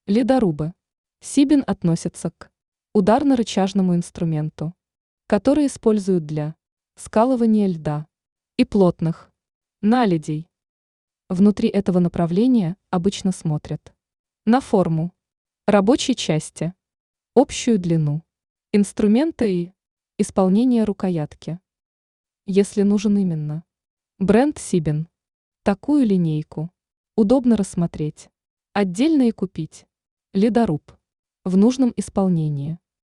Ледорубы. Сибин относится к ударно-рычажному инструменту, который используют для скалывания льда и плотных наледей. Внутри этого направления обычно смотрят на форму рабочей части, общую длину инструмента и исполнение рукоятки. Если нужен именно бренд Сибин, такую линейку удобно рассмотреть отдельно и купить ледоруб в нужном исполнении.